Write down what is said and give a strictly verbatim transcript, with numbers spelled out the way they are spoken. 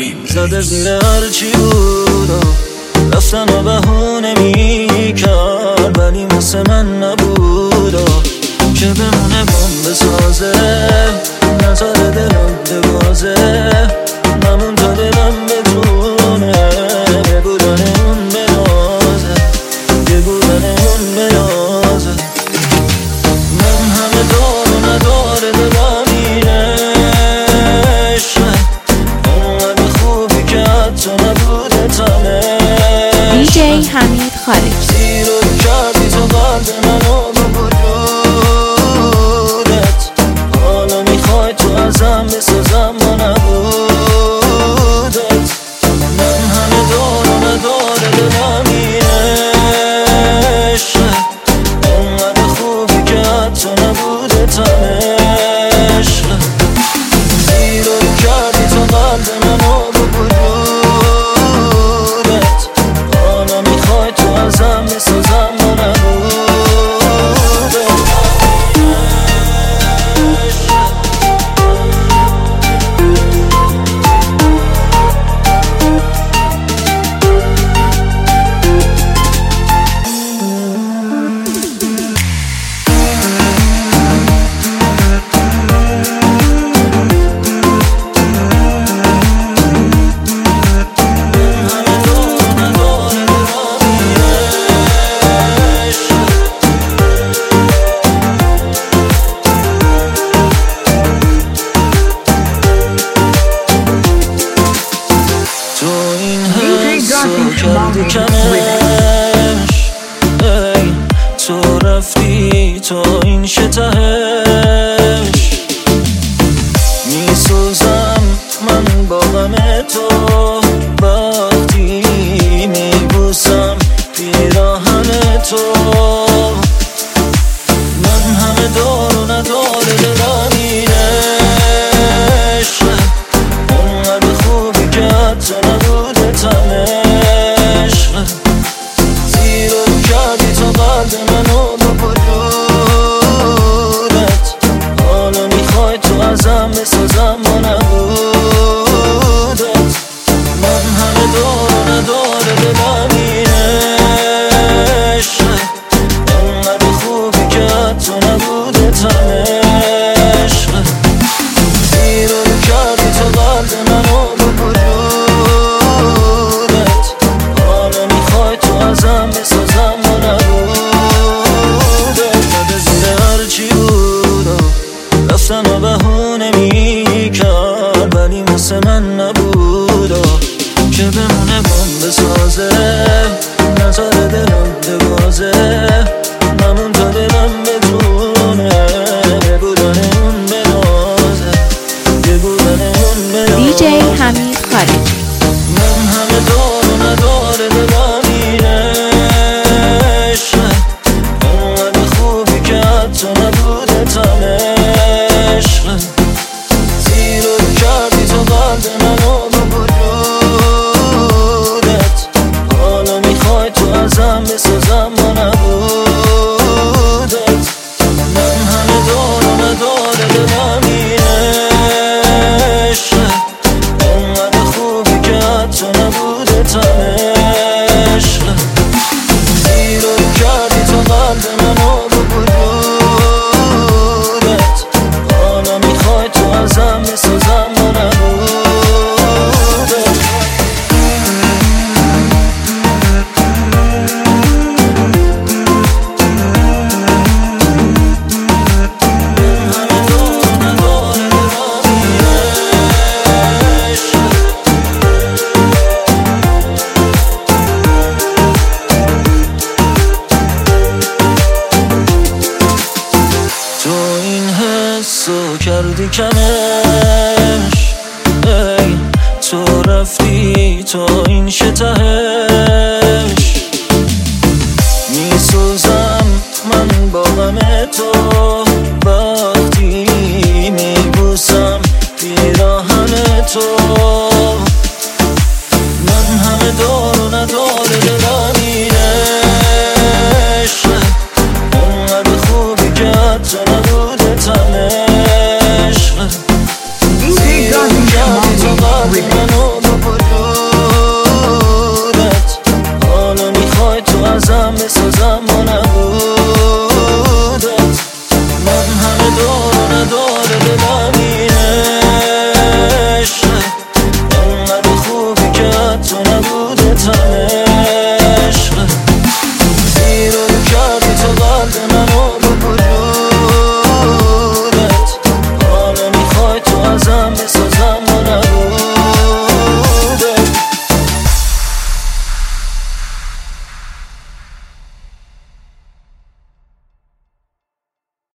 زده زیر هرچی بود رفتن و بهونه می کرد، ولی مثل من نبود که بمونه بمب سازه، نذاره دلم ببازه، نمون تا دلم بدونه یه بودن اون بنازه، یه بودن اون بنازه. من همه دار و نداره دلم اینه عشقه، اونقدر خوبی که حتی نبوده تمه دی جی حمید خارجی. زیر رو کردی تو قلب منو با وجودت، حالا میخوای تو ازم بسازم ما نبودت. من همه دار و نداره دلم اینه عشقه، اونقدر خوبی که حتی نبوده تمه عشقه. زیر رو کردی تو قلب منو با وجودت، حالا میخوای تو ازم بسازم ما نبودت. کردی کمش ای تو رفتی تا این شتهش، میسوزم من با غم تو وقتی میبوسم پیراهن تو. من همه دار و نداره دلم اینه عشقه، اونقدر خوبی که حتی نبوده تمه. قلب منو با وجودت، حالا میخوای تو ازم بسازم ما نبودت. من همه دار و نداره دلم اینه عشقه، اونقدر خوبی که حتی نبوده تمه عشقه. زیر رو کردی تو قلب منو با وجودت، حالا میخوای تو ازم بسازم ما نبودت. هرچی بود رفتن و بهونه می کرد، ولی مثل من نبود که بمونه بمب سازه، نذاره دلم ببازه، نمون تا دلم بدونه یه بودن اون بنازه، یه بودن اون بنازه. دی جی حمید خارجی. من همه دار و نداره دلم اینه عشقه، اونقدر خوبی که حتی نبوده تمه عشقه. زیر رو کردی تو قلب منو با وجودت، حالا میخوای تو ازم بسازم ما نبودت. من همه دار و نداره دلم اینه عشقه، اونقدر خوبی که حتی نبوده تمه عشقه. زیر رو کردی تو قلب منو با وجودت، حالا میخوای تو ازم بسازم ما نبودت. کردی کمش ای تو رفتی تا این شتهش، میسوزم من با غم تو وقتی میبوسم پیراهن تو. من همه دار و نداره دلم اینه عشقه، اونقدر خوبی که حتی نبوده تمه عشقه. زیر رو کردی تو قلب منو خدا پر